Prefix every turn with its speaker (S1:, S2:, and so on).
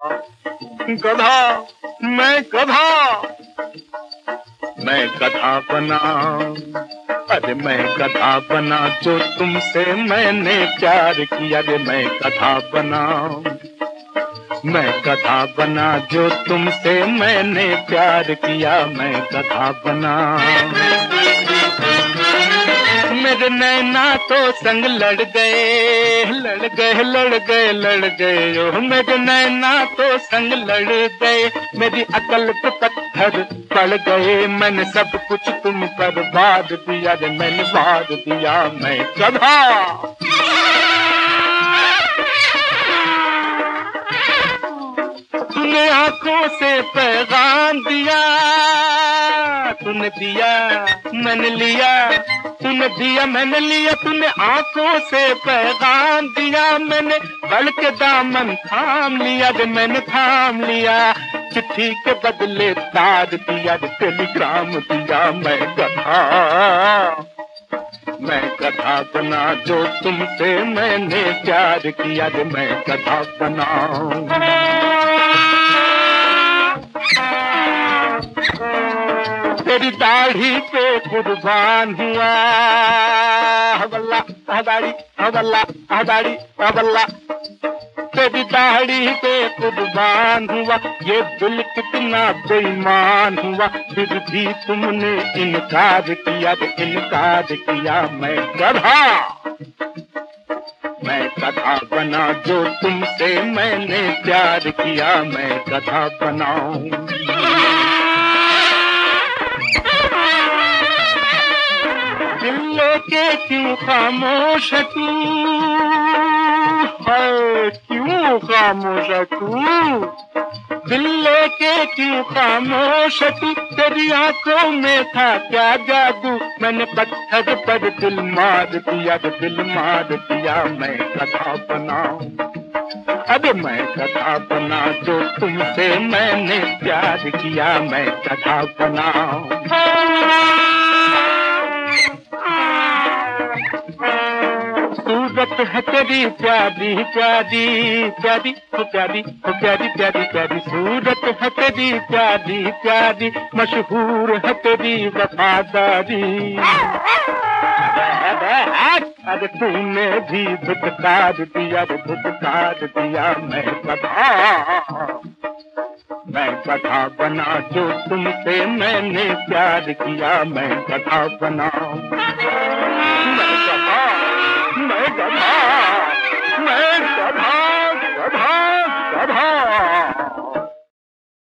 S1: गधा, मैं गधा, मैं गधा बना। अरे मैं गधा बना जो तुमसे मैंने प्यार किया। रे मैं गधा बना, मैं गधा बना जो तुमसे मैंने प्यार किया। मैं गधा बना। मेरे नैना तो संग लड़ गए, लड़ गए, लड़ गए, लड़ गए। ओ मेरे नैना तो संग लड़ गए। मेरी अकल पे पत्थर पड़ गए। मैंने सब कुछ तुम पर वार दिया। रे मैंने वार दिया। मैं गधा। तूने आंखों से पैगाम दिया, तूने दिया मैंने लिया, तूने दिया मैंने लिया। तूने आंखों से पैगाम दिया, मैंने बल के दामन थाम लिया। रे मैंने थाम लिया। चिट्ठी के बदले तार दिया, टेलीग्राम दिया। मैं गधा, मैं गधा बना जो तुमसे मैंने प्यार किया। रे मैं गधा बना। तेरी दाढ़ी पे कुर्बान हुआ, हवल्ला हदाड़ी, हवल्ला हदाड़ी, हवल्ला। तेरी दाढ़ी पे कुर्बान हुआ। ये दिल कितना बेईमान हुआ। फिर भी तुमने इनकार किया, इनकार किया। मैं गधा, मैं गधा बना जो तुमसे मैंने प्यार किया। मैं गधा बनाऊं। दिल लेके क्यों खामोश है तू, है क्यों खामोश है तू। दिल लेके क्यों खामोश है तू। तेरी आंखों में था क्या जादू। मैंने पत्थर पर दिल मार दिया, दिल मार दिया। मैं गधा बना, अरे मैं गधा बना जो तुमसे मैंने प्यार किया। मैं गधा बना। सूरत है तेरी प्यारी प्यारी प्यारी, हो प्यारी, हो प्यारी प्यारी प्यारी। सूरत है तेरी प्यारी प्यारी, मशहूर है तेरी वफादारी। अरे तूने भी धुतकार दिया, धुतकार दिया। मैं गधा, मैं गधा बना जो तुमसे मैंने प्यार किया। मैं गधा बना।